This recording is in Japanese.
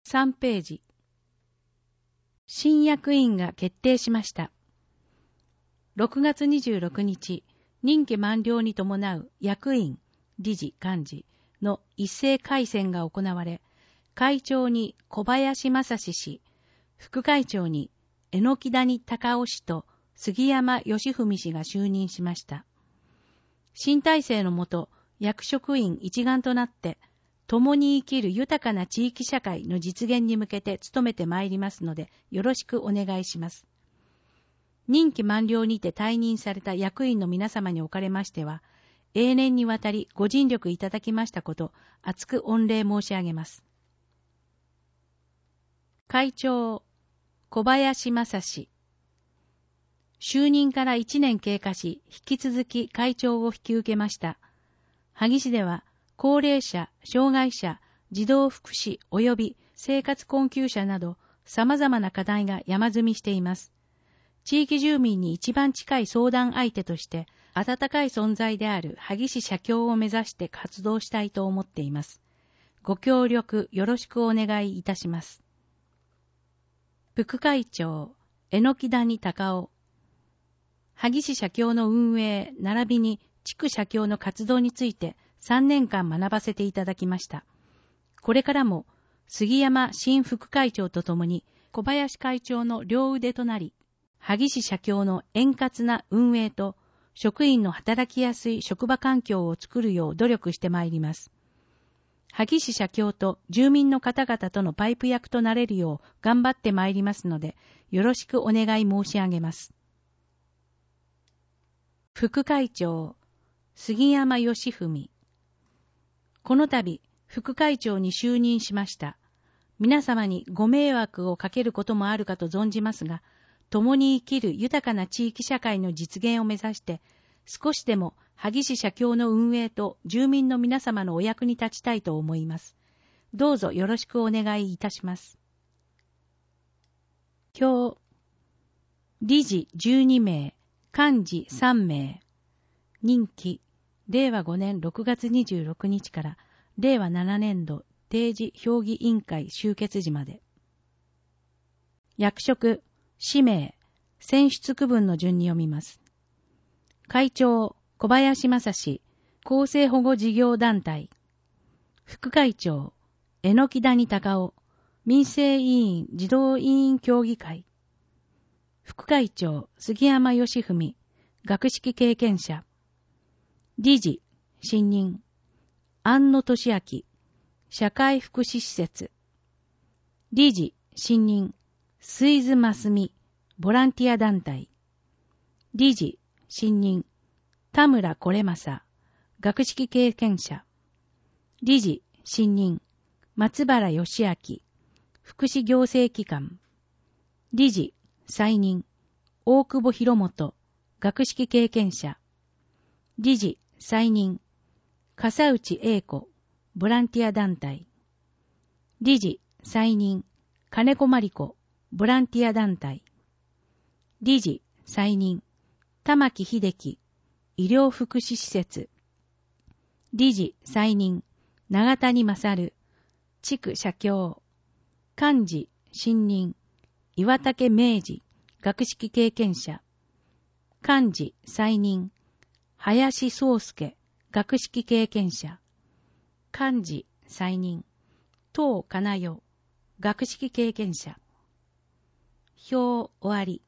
3ページ。新役員が決定しました。6月26日、任期満了に伴う役員、理事、幹事の一斉改選が行われ、会長に小林正史氏、副会長に榎谷隆夫氏と杉山義文氏が就任しました。新体制のもと、役職員一丸となって、共に生きる豊かな地域社会の実現に向けて努めてまいりますので、よろしくお願いします。任期満了にて退任された役員の皆様におかれましては、永年にわたりご尽力いただきましたこと、厚く御礼申し上げます。会長、小林正史。就任から1年経過し、引き続き会長を引き受けました。萩市では、高齢者、障害者、児童福祉及び生活困窮者など様々な課題が山積みしています。地域住民に一番近い相談相手として温かい存在である萩市社協を目指して活動したいと思っています。ご協力よろしくお願いいたします。副会長、榎谷隆夫。萩市社協の運営並びに地区社協の活動について3年間学ばせていただきました。これからも杉山新副会長とともに小林会長の両腕となり、萩市社協の円滑な運営と職員の働きやすい職場環境を作るよう努力してまいります。萩市社協と住民の方々とのパイプ役となれるよう頑張ってまいりますので、よろしくお願い申し上げます。副会長、杉山義文。この度、副会長に就任しました。皆様にご迷惑をかけることもあるかと存じますが、共に生きる豊かな地域社会の実現を目指して、少しでも萩市社協の運営と住民の皆様のお役に立ちたいと思います。どうぞよろしくお願いいたします。表、理事12名、幹事3名、任期、令和5年6月26日から令和7年度定時評議委員会終結時まで。役職、氏名、選出区分の順に読みます。会長、小林正史、厚生保護事業団体。副会長、榎谷隆夫、民生委員児童委員協議会。副会長、杉山義文、学識経験者。理事、新任、安野俊明、社会福祉施設。理事、新任、水津真澄、ボランティア団体。理事、新任、田村是正、学識経験者。理事、新任、松原義明、福祉行政機関。理事、再任、大久保博元、学識経験者。理事、再任、笠内英子、ボランティア団体。理事、再任、金子真理子、ボランティア団体。理事、再任、玉木秀樹、医療福祉施設。理事、再任、長谷勝、地区社協。幹事、新任、岩竹明治、学識経験者。幹事、再任、林宗介、学識経験者。幹事、再任、東かなよ、学識経験者。表終わり。